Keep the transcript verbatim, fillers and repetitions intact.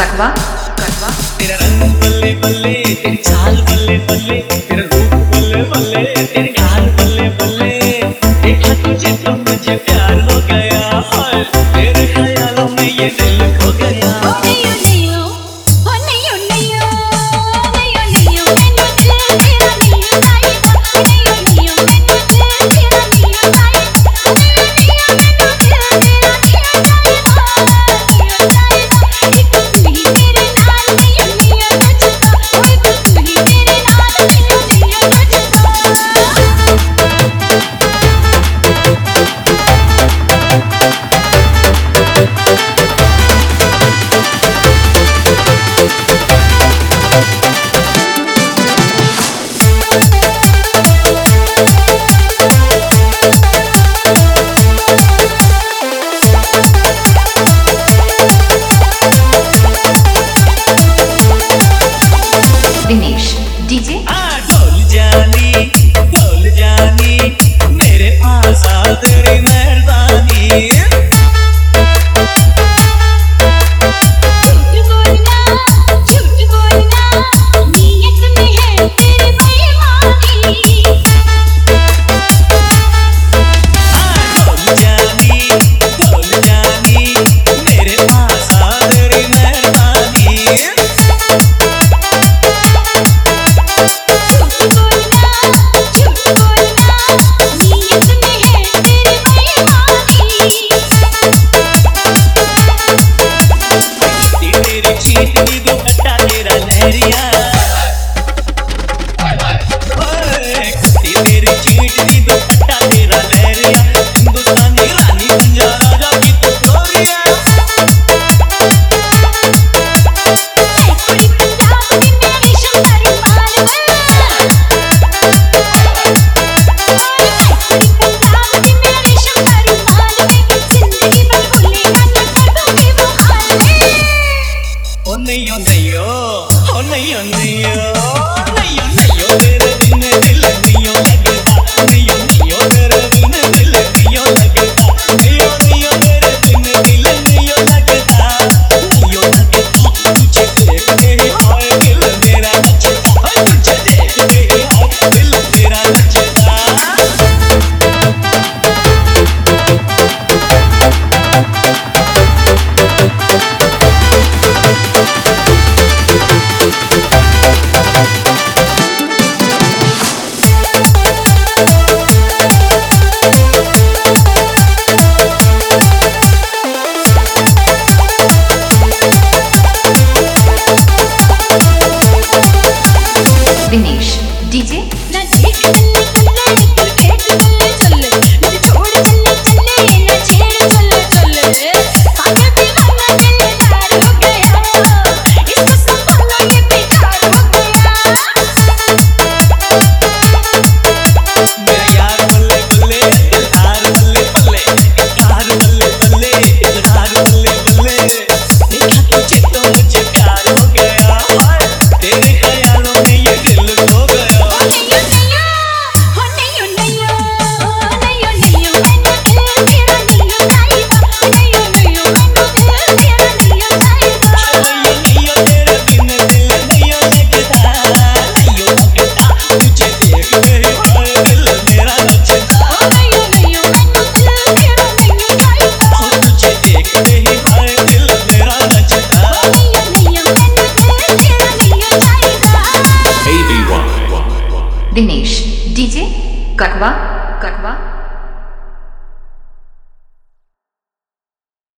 कटवा कटवा तेरा रंग बल्ले बल्ले, तेरी चाल बल्ले बल्ले, तेरा रूप बल्ले बल्ले, तेरे गाल बल्ले बल्ले। देखा तुझे तो मुझे प्यार हो गया, हाय तेरे ख्यालों में ये दिल खो गया। दिनेश डीजे डोल जानी डोल जानी मेरे पास आ तेरी मेहरबानी। चीटी दुपट्टा तेरा लहरिया, तेरी चीटी दुपट्टा तेरा लहरिया, हिंदुस्तानी रानी पंजाब राजा की तू ग्लोरिया। ओ नहीं ओ नहीं ओ नहीं ओ नहीं नहीं नहीं तेरे बिन दिल नहीं लगता, नहीं नहीं तेरे बिन दिल नहीं लगता, नहीं नहीं तेरे बिन दिल नहीं लगता, नहीं लगता। तुझे देखते ही हाय दिल मेरा नचता, तुझे देखते ही हाय दिल मेरा नचता। दिनेश डीजे दिनेश डीजे कटवा कटवा।